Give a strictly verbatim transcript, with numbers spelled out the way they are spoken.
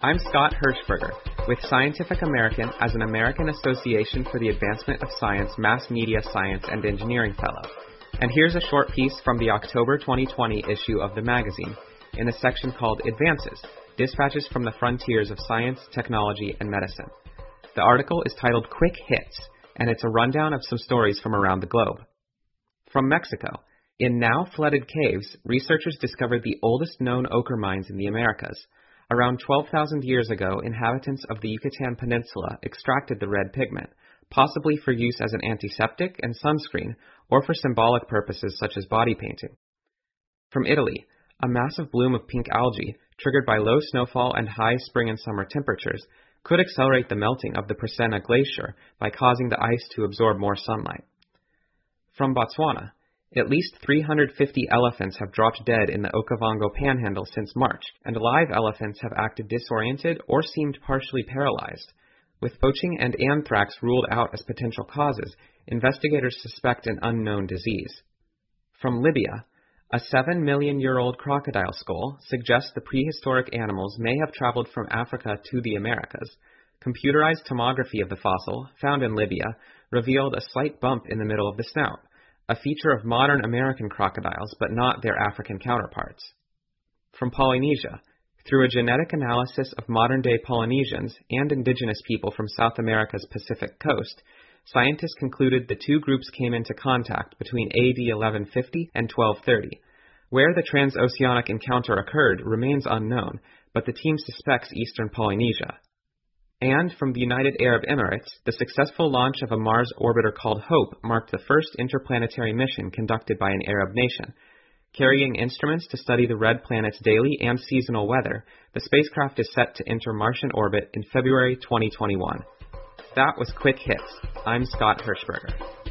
I'm Scott Hirschberger with Scientific American as an American Association for the Advancement of Science Mass Media Science and Engineering Fellow. And here's a short piece from the October twenty twenty issue of the magazine in the section called Advances, Dispatches from the Frontiers of Science, Technology, and Medicine. The article is titled Quick Hits, and it's a rundown of some stories from around the globe. From Mexico, in now flooded caves, researchers discovered the oldest known ochre mines in the Americas. Around twelve thousand years ago, inhabitants of the Yucatan Peninsula extracted the red pigment, possibly for use as an antiseptic and sunscreen, or for symbolic purposes such as body painting. From Italy, a massive bloom of pink algae, triggered by low snowfall and high spring and summer temperatures, could accelerate the melting of the Presena Glacier by causing the ice to absorb more sunlight. From Botswana, at least three hundred fifty elephants have dropped dead in the Okavango Panhandle since March, and live elephants have acted disoriented or seemed partially paralyzed. With poaching and anthrax ruled out as potential causes, investigators suspect an unknown disease. From Libya, a seven million year old crocodile skull suggests the prehistoric animals may have traveled from Africa to the Americas. Computerized tomography of the fossil, found in Libya, revealed a slight bump in the middle of the snout, a feature of modern American crocodiles, but not their African counterparts. From Polynesia, through a genetic analysis of modern-day Polynesians and indigenous people from South America's Pacific coast, scientists concluded the two groups came into contact between A D eleven fifty and twelve thirty. Where the transoceanic encounter occurred remains unknown, but the team suspects eastern Polynesia. And from the United Arab Emirates, the successful launch of a Mars orbiter called HOPE marked the first interplanetary mission conducted by an Arab nation. Carrying instruments to study the red planet's daily and seasonal weather, the spacecraft is set to enter Martian orbit in February twenty twenty-one. That was Quick Hits. I'm Scott Hirschberger.